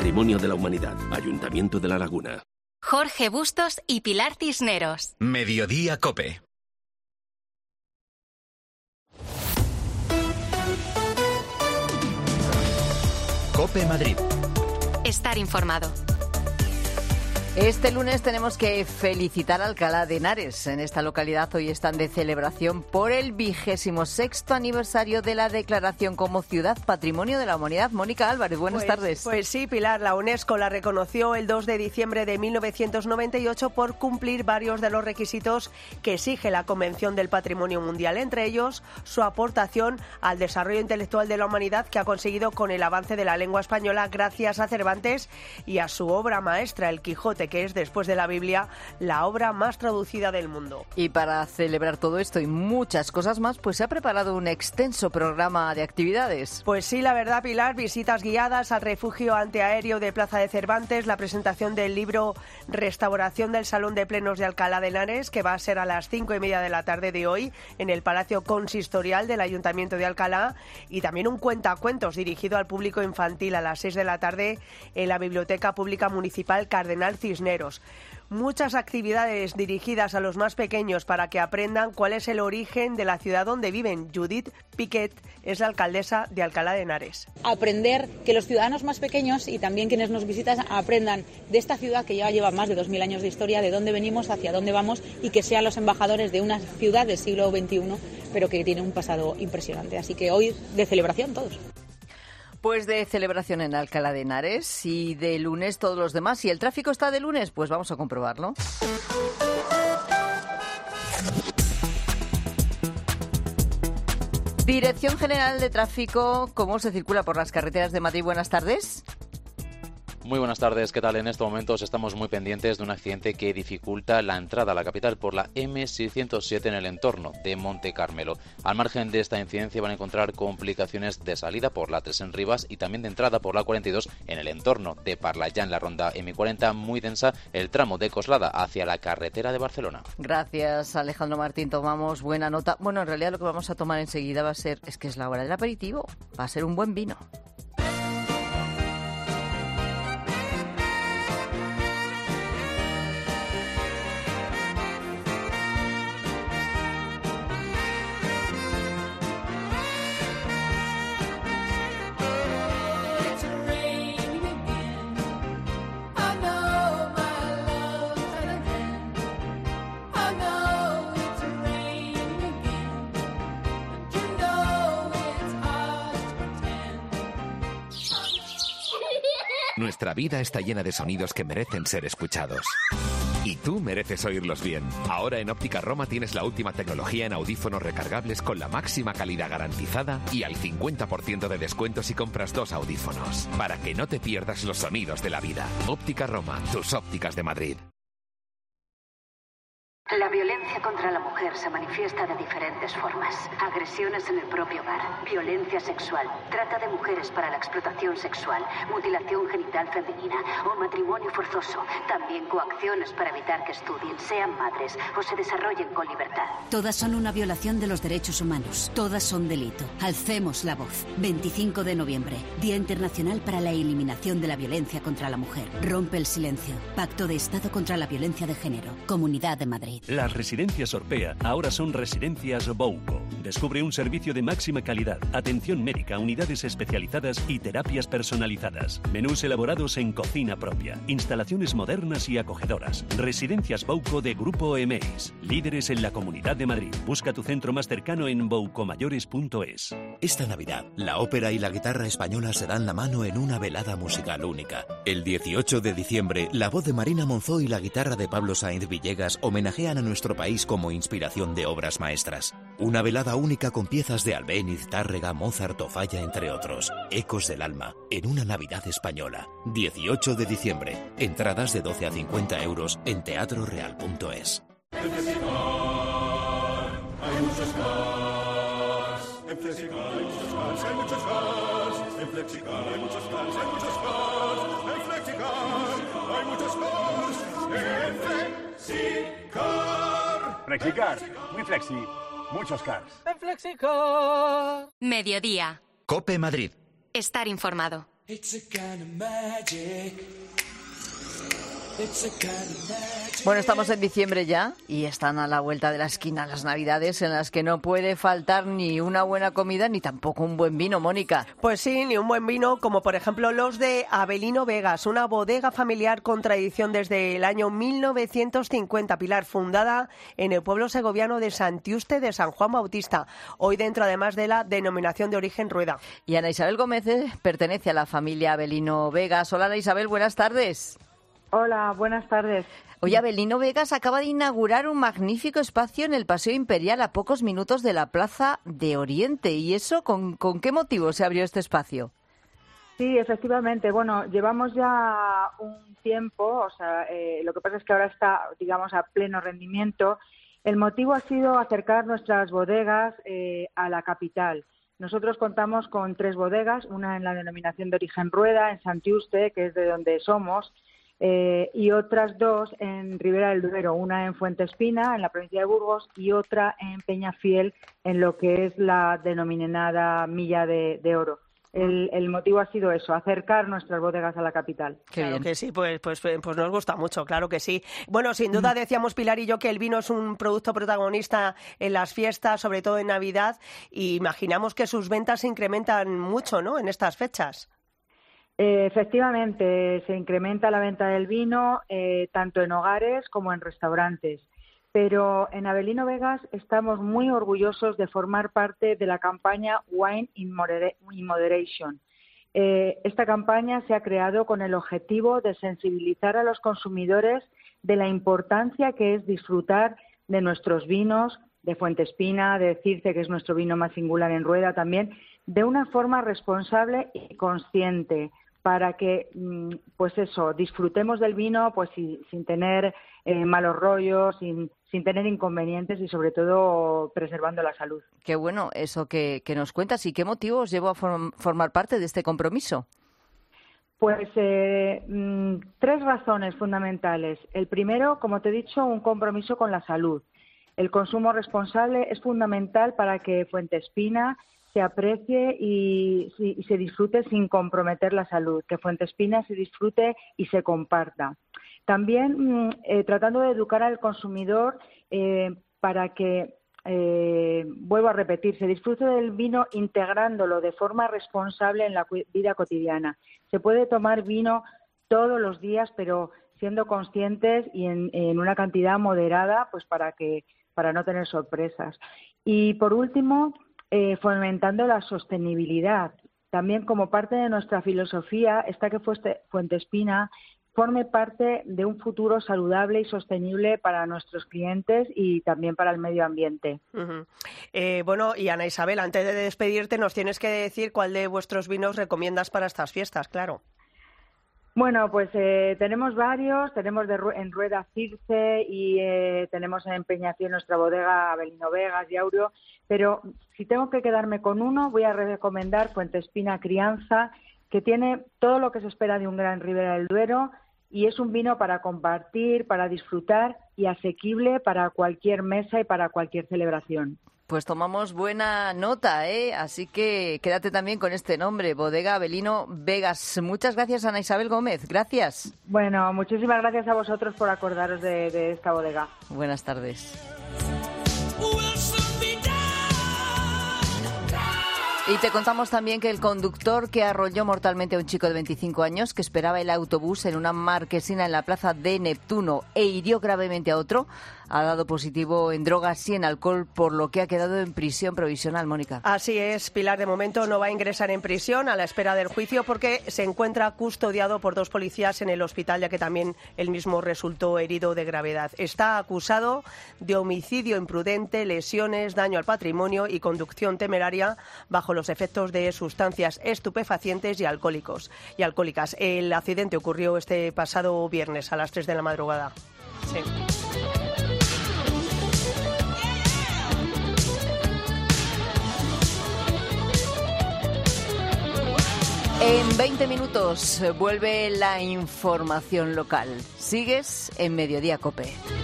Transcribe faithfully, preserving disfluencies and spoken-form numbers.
Patrimonio de la Humanidad. Ayuntamiento de La Laguna. Jorge Bustos y Pilar Cisneros. Mediodía COPE. COPE Madrid. Estar informado. Este lunes tenemos que felicitar a Alcalá de Henares. En esta localidad hoy están de celebración por el vigésimo sexto aniversario de la declaración como Ciudad Patrimonio de la Humanidad. Mónica Álvarez, buenas pues, tardes. Pues sí, Pilar, la UNESCO la reconoció el dos de diciembre de mil novecientos noventa y ocho por cumplir varios de los requisitos que exige la Convención del Patrimonio Mundial, entre ellos su aportación al desarrollo intelectual de la humanidad que ha conseguido con el avance de la lengua española gracias a Cervantes y a su obra maestra, El Quijote, que es, después de la Biblia, la obra más traducida del mundo. Y para celebrar todo esto y muchas cosas más, pues se ha preparado un extenso programa de actividades. Pues sí, la verdad, Pilar, visitas guiadas al refugio antiaéreo de Plaza de Cervantes, la presentación del libro Restauración del Salón de Plenos de Alcalá de Henares, que va a ser a las cinco y media de la tarde de hoy en el Palacio Consistorial del Ayuntamiento de Alcalá, y también un cuentacuentos dirigido al público infantil a las seis de la tarde en la Biblioteca Pública Municipal Cardenal Cisneros. Muchas actividades dirigidas a los más pequeños para que aprendan cuál es el origen de la ciudad donde viven. Judith Piquet es la alcaldesa de Alcalá de Henares. Aprender que los ciudadanos más pequeños y también quienes nos visitan aprendan de esta ciudad que ya lleva más de dos mil años de historia, de dónde venimos, hacia dónde vamos, y que sean los embajadores de una ciudad del siglo veintiuno, pero que tiene un pasado impresionante. Así que hoy de celebración todos. Pues de celebración en Alcalá de Henares y de lunes todos los demás. Si el tráfico está de lunes, pues vamos a comprobarlo. Dirección General de Tráfico, ¿cómo se circula por las carreteras de Madrid? Buenas tardes. Muy buenas tardes, ¿qué tal? En estos momentos estamos muy pendientes de un accidente que dificulta la entrada a la capital por la eme seiscientos siete en el entorno de Monte Carmelo. Al margen de esta incidencia van a encontrar complicaciones de salida por la tres en Rivas y también de entrada por la cuarenta y dos en el entorno de Parla. Ya en la ronda eme cuarenta, muy densa el tramo de Coslada hacia la carretera de Barcelona. Gracias, Alejandro Martín, tomamos buena nota. Bueno, en realidad lo que vamos a tomar enseguida va a ser, es que es la hora del aperitivo, va a ser un buen vino. Nuestra vida está llena de sonidos que merecen ser escuchados. Y tú mereces oírlos bien. Ahora en Óptica Roma tienes la última tecnología en audífonos recargables con la máxima calidad garantizada y al cincuenta por ciento de descuento si compras dos audífonos. Para que no te pierdas los sonidos de la vida. Óptica Roma, tus ópticas de Madrid. La violencia contra la mujer se manifiesta de diferentes formas. Agresiones en el propio hogar, violencia sexual, trata de mujeres para la explotación sexual, mutilación genital femenina o matrimonio forzoso. También coacciones para evitar que estudien, sean madres o se desarrollen con libertad. Todas son una violación de los derechos humanos. Todas son delito. Alcemos la voz. veinticinco de noviembre, Día Internacional para la Eliminación de la Violencia contra la Mujer. Rompe el silencio. Pacto de Estado contra la Violencia de Género. Comunidad de Madrid. Las residencias Orpea ahora son residencias Bouco. Descubre un servicio de máxima calidad, atención médica, unidades especializadas y terapias personalizadas. Menús elaborados en cocina propia, instalaciones modernas y acogedoras. Residencias Bouco de Grupo Emeis. Líderes en la Comunidad de Madrid. Busca tu centro más cercano en boucomayores punto es. Esta Navidad, la ópera y la guitarra española se dan la mano en una velada musical única. El dieciocho de diciembre, la voz de Marina Monzó y la guitarra de Pablo Sainz Villegas homenajean a nuestro país como inspiración de obras maestras. Una velada única con piezas de Albéniz, Tárrega, Mozart o Falla, entre otros. Ecos del alma, en una Navidad española. dieciocho de diciembre. Entradas de doce a cincuenta euros en teatro real punto es. En Flexicar hay muchos cars. En Flexicar hay muchos cars, hay muchos cars. En Flexicar hay muchos cars, hay muchos cars. En Flexicar hay muchos cars. En Flexicar. Flexicar, muy flexi, muchos cars. En Flexicar. Mediodía. COPE Madrid. Estar informado. Bueno, estamos en diciembre ya y están a la vuelta de la esquina las Navidades, en las que no puede faltar ni una buena comida ni tampoco un buen vino, Mónica. Pues sí, ni un buen vino, como por ejemplo los de Avelino Vegas, una bodega familiar con tradición desde el año mil novecientos cincuenta, Pilar, fundada en el pueblo segoviano de Santiuste de San Juan Bautista, hoy dentro además de la denominación de origen Rueda. Y Ana Isabel Gómez eh, pertenece a la familia Avelino Vegas. Hola Ana Isabel, buenas tardes. Hola, buenas tardes. Oye, Avelino Vegas acaba de inaugurar un magnífico espacio en el Paseo Imperial a pocos minutos de la Plaza de Oriente. ¿Y eso con, con qué motivo se abrió este espacio? Sí, efectivamente. Bueno, llevamos ya un tiempo, o sea, eh, lo que pasa es que ahora está, digamos, a pleno rendimiento. El motivo ha sido acercar nuestras bodegas eh, a la capital. Nosotros contamos con tres bodegas, una en la denominación de origen Rueda, en Santiuste, que es de donde somos, Eh, y otras dos en Ribera del Duero, una en Fuentespina, en la provincia de Burgos, y otra en Peñafiel, en lo que es la denominada Milla de, de Oro. El, el motivo ha sido eso, acercar nuestras bodegas a la capital. Qué claro bien. Que sí, pues, pues, pues nos gusta mucho, claro que sí. Bueno, sin duda decíamos Pilar y yo que el vino es un producto protagonista en las fiestas, sobre todo en Navidad, y imaginamos que sus ventas se incrementan mucho, ¿no?, en estas fechas. Eh, efectivamente, se incrementa la venta del vino eh, tanto en hogares como en restaurantes. Pero en Avelino Vegas estamos muy orgullosos de formar parte de la campaña Wine in Moderation. Eh, esta campaña se ha creado con el objetivo de sensibilizar a los consumidores de la importancia que es disfrutar de nuestros vinos, de Fuentespina, de Circe, que es nuestro vino más singular en Rueda también, de una forma responsable y consciente, para que, pues eso, disfrutemos del vino pues sin, sin tener eh, malos rollos, sin, sin tener inconvenientes y sobre todo preservando la salud. Qué bueno eso que, que nos cuentas. ¿Y qué motivo os llevó a form, formar parte de este compromiso? Pues eh, mmm, tres razones fundamentales. El primero, como te he dicho, un compromiso con la salud. El consumo responsable es fundamental para que Fuentespina se aprecie y, y se disfrute sin comprometer la salud, que Fuentespina se disfrute y se comparta. También eh, tratando de educar al consumidor eh, para que, eh, vuelvo a repetir, se disfrute del vino integrándolo de forma responsable en la vida cotidiana. Se puede tomar vino todos los días, pero siendo conscientes y en, en una cantidad moderada, pues para que para no tener sorpresas. Y por último, Eh, fomentando la sostenibilidad. También como parte de nuestra filosofía está que Fuentespina forme parte de un futuro saludable y sostenible para nuestros clientes y también para el medio ambiente. Uh-huh. Eh, bueno, y Ana Isabel, antes de despedirte nos tienes que decir cuál de vuestros vinos recomiendas para estas fiestas, claro. Bueno, pues eh, tenemos varios, tenemos de, en Rueda Circe y eh, tenemos en Peñafiel nuestra bodega Avelino Vegas y Aureo, pero si tengo que quedarme con uno, voy a recomendar Fuentespina Crianza, que tiene todo lo que se espera de un gran Ribera del Duero y es un vino para compartir, para disfrutar y asequible para cualquier mesa y para cualquier celebración. Pues tomamos buena nota, ¿eh? Así que quédate también con este nombre, Bodega Avelino Vegas. Muchas gracias, Ana Isabel Gómez. Gracias. Bueno, muchísimas gracias a vosotros por acordaros de, de esta bodega. Buenas tardes. Y te contamos también que el conductor que arrolló mortalmente a un chico de veinticinco años que esperaba el autobús en una marquesina en la plaza de Neptuno e hirió gravemente a otro ha dado positivo en drogas y en alcohol, por lo que ha quedado en prisión provisional, Mónica. Así es, Pilar, de momento no va a ingresar en prisión a la espera del juicio porque se encuentra custodiado por dos policías en el hospital, ya que también él mismo resultó herido de gravedad. Está acusado de homicidio imprudente, lesiones, daño al patrimonio y conducción temeraria bajo los efectos de sustancias estupefacientes y alcohólicos y alcohólicas. El accidente ocurrió este pasado viernes a las tres de la madrugada. Sí. En veinte minutos vuelve la información local. Sigues en Mediodía COPE.